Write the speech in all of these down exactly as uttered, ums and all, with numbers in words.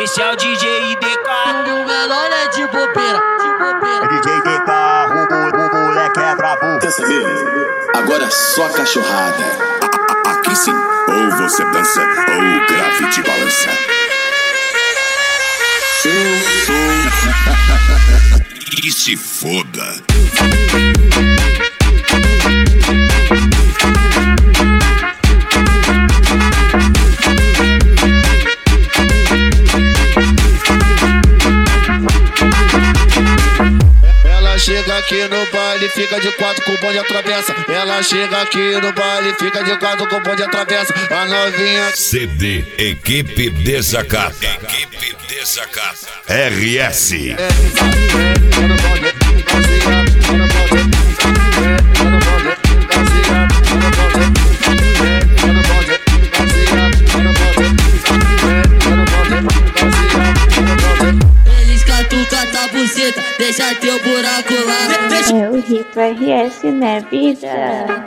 Esse é o D J I D K. E o menor é de bobeira, de bobeira. É D J I D K, o, o moleque é brabo. Quer saber? Agora é só cachorrada. A, a, aqui sim, ou você dança, ou o grave te balança. Eu sou. E se foda. Ela chega aqui no baile, fica de quatro com o bonde atravessa. Ela chega aqui no baile, fica de quatro com o bonde atravessa. A novinha. C D Equipe Desacato. Equipe Desacato. R S. Eles catucam a buceta, deixa teu buraco lá. Deixa É o Rito R S, né, vida?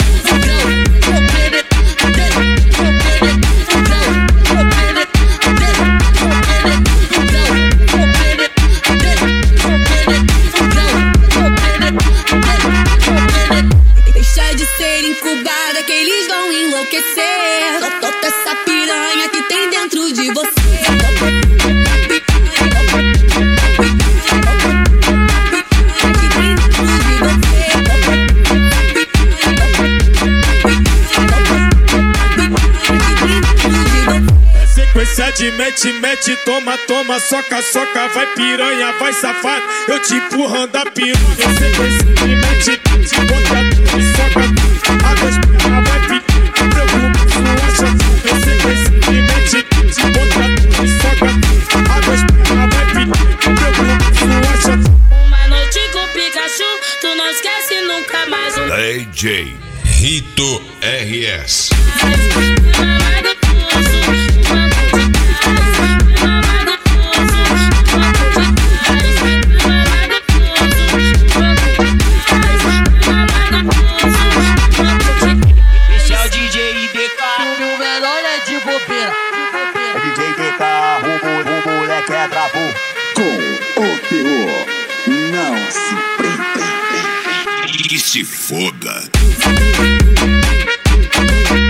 Deixa de ser incubada que eles vão enlouquecer. Só toca essa piranha que tem dentro de você. Sequência de mete, mete, toma, toma, soca, soca, vai piranha, vai safado, eu te empurrando a piranha. Sequência de mete, mete, bota, soca, a dois piranha vai piranha, preocupa sua chance. Sequência de mete, mete, bota, soca, a dois piranha vai piranha, preocupa sua chance. Uma noite com Pikachu, tu não esquece nunca mais um. D J Rito R S. Esse é o D J I D K. E o menor é de bobeira, É D J I D K, o, o moleque é brabo. Com o terror. Não se prenda. E se foda.